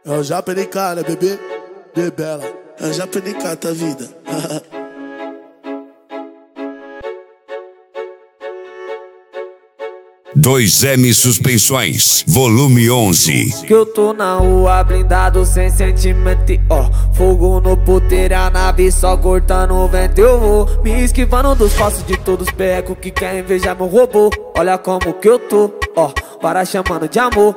É o JPNK, né, bebê? Bebela. É o JPNK, tá vida. Dois M Suspensões, volume 11. Que eu tô na rua blindado sem sentimento, ó. Fogo no puteiro, a nave só cortando o vento. Eu vou me esquivando dos passos de todos os perrecos que querem invejar meu robô. Olha como que eu tô, ó, para chamando de amor.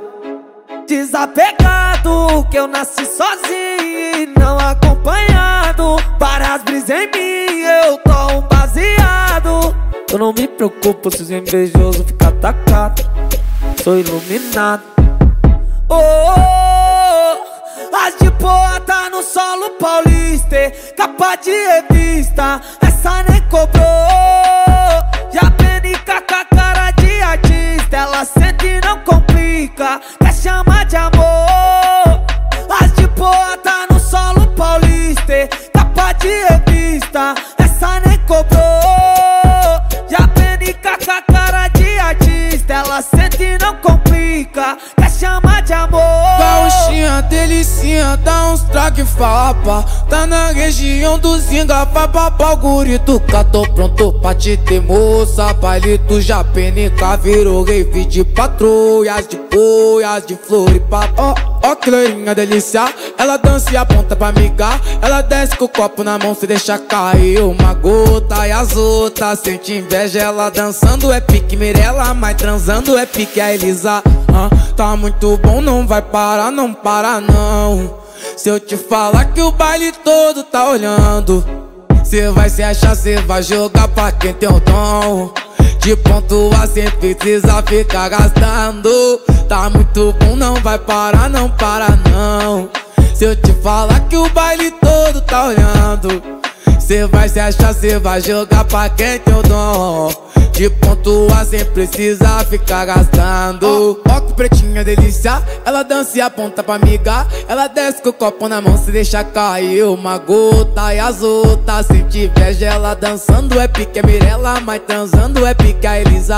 Desapegado, que eu nasci sozinho e não acompanhado. Várias brisas em mim, eu tô um baseado. Eu não me preocupo se os invejosos ficam atacados. Sou iluminado. Oh, oh, oh. As de boa tá no solo paulista, capa de revista, essa nem cobrou. Já PNK com a cara de artista, ela sente e não complica, quer chamar de amor. As de boa tá no solo paulista, capa de revista, essa nem cobrou. Já PNK com a cara de artista, ela sente e não complica, quer chamar de amor. Gauchinha, delicinha, dá uns traque fapa. Tá na região do Zinga, vai papar o guri do cá. Tô pronto pra te ter, moça. Palito já PNK virou rave de patrulhas, de boias, de floripa. Ó que loirinha delícia, ela dança e aponta pra migar. Ela desce com o copo na mão, se deixa cair uma gota. E as outras sente inveja, ela dançando é pique Mirella, mas transando é pique a Elisa. Tá muito bom, não vai parar, não para não. Se eu te falar que o baile todo tá olhando, cê vai se achar, cê vai jogar pra quem tem o dom de pontuar sem precisar ficar gastando. Tá muito bom, não vai parar, não para não. Se eu te falar que o baile todo tá olhando, cê vai se achar, cê vai jogar pra quem tem o dom de pontuar sem precisar ficar gastando. Ó que pretinha delícia, ela dança e aponta pra migar. Ela desce com o copo na mão, se deixa cair uma gota. E as outras sente inveja, ela dançando é pique a Mirella, mas transando é pique a Elisa.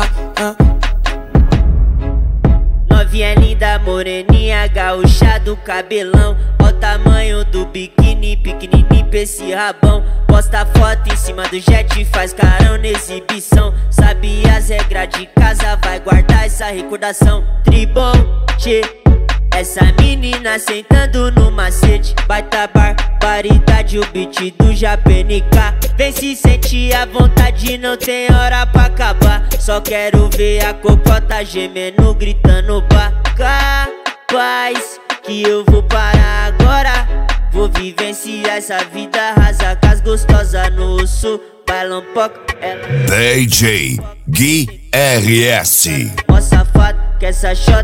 Novinha linda, moreninha, gaúcha do cabelão. Ó o tamanho do biquíni, pequenininho pra esse rabão. Posta foto em cima do jet, faz carão na exibição. Sabe as regras de casa, vai guardar essa recordação. Tribom, tchê, essa menina sentando no macete. Baita barbaridade, o beat do JPNK. Vem se sentir à vontade, não tem hora pra acabar. Só quero ver a cocota gemendo, gritando pra capaz que eu vou parar agora. Vou vivenciar essa vida rasa com as gostosas no sul. Bailão pouco, ela DJ Gui RS. Ó safado, que essa shot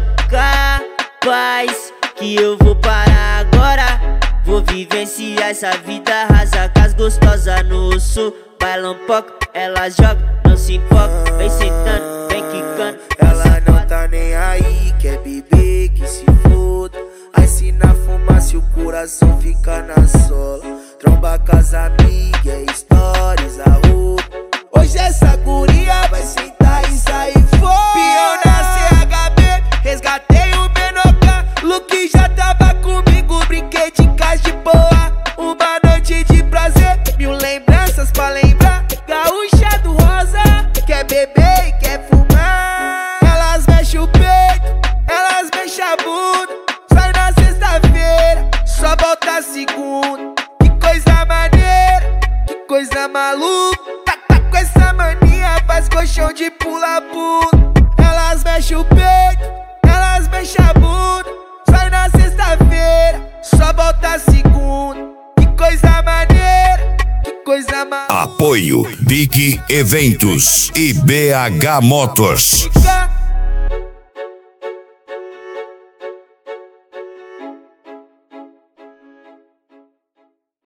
capaz que eu vou parar agora. Vou vivenciar essa vida rasa com as gostosas no sul. Bailão pouco, ela joga, não se importa. Vem sentando, vem quicando. Ela não tá nem aí, quer beber, que se foda. Aí se na fumaça o coração fica na sola. Tromba com as amigas, stories, a roupa. Hoje essa guria vai sentar e sair fora. Pião na CHB, resgatei o Menoca. Luke já tava comigo, brinquei de casa de boa. Uma noite de prazer, mil lembranças pra lembrar. Gaúcha do rosa, quer beber e quer fumar. Elas mexem o peito, elas mexem a bunda. Sai na sexta-feira, só volta segunda. Que coisa maneira, que coisa maluca. Tá com essa mania, faz colchão de pula-pula. Elas mexem o peito, elas mexem a bunda. Sai na sexta-feira, só volta segunda. Que coisa maneira, que coisa maluca. Apoio Big Eventos e BH Motors.